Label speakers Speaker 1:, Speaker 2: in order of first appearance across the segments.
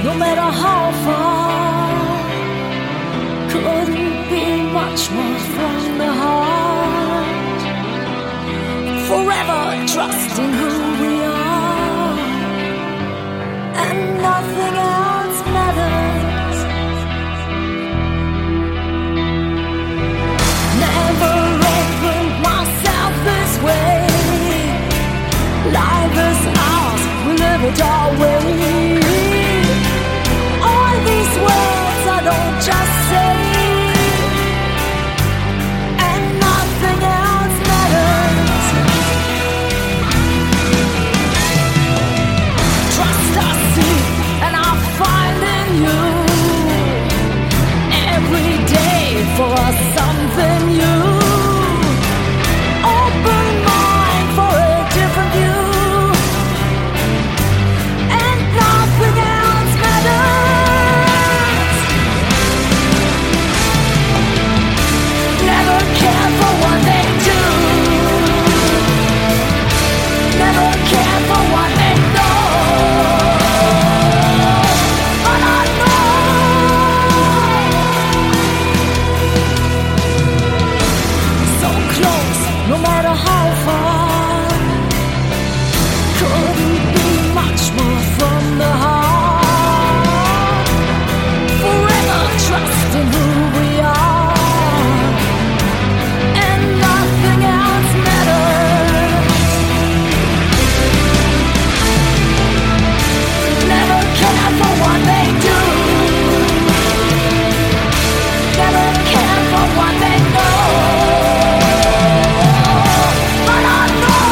Speaker 1: no matter how far, couldn't be much more from the heart. Forever trusting who we are, and nothing else matters. Never opened myself this way. Life is ours, we live it our way. All these words I don't just say, and nothing else matters. Trust I see, and I find in you every day for us something new. Open mind for a different view, and nothing else matters. Never care for what they do, never care for what they know. But I know so close, no matter how far, couldn't be much more from the heart. Forever trusting who we are, and nothing else matters. Never care for what they do, never care for what they know. But I know,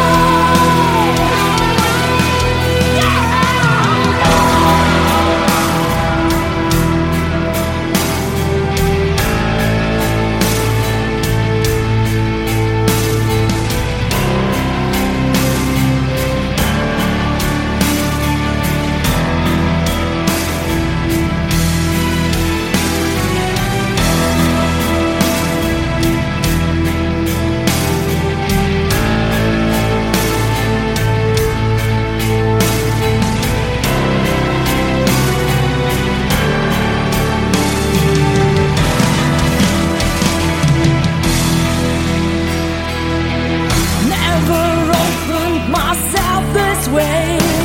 Speaker 1: never opened myself this way.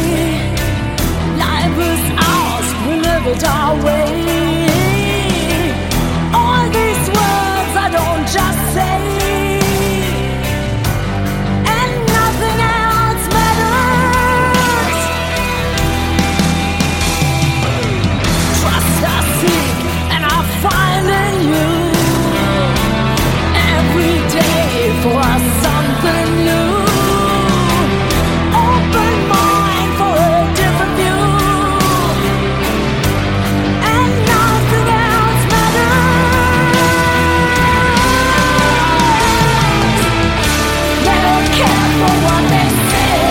Speaker 1: Life is ours, we live it our way. All these words I don't just say, and nothing else matters. Trust I seek, and I find in you every day for us something new. Open mind for a different view, and nothing else matters. Never care for what they say,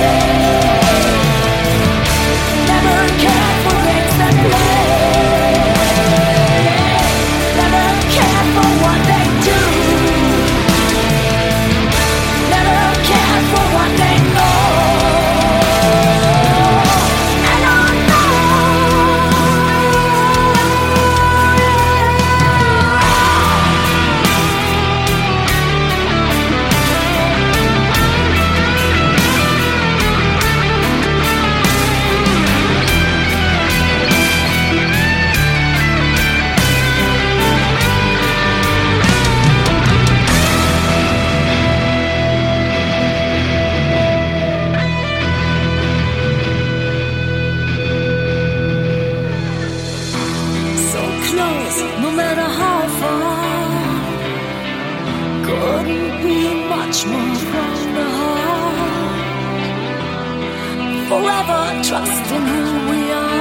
Speaker 1: never care for games that play, never care for what they do, never care for what they know. And I know so close, no matter how far, couldn't be much more from the heart. Forever trusting who we are.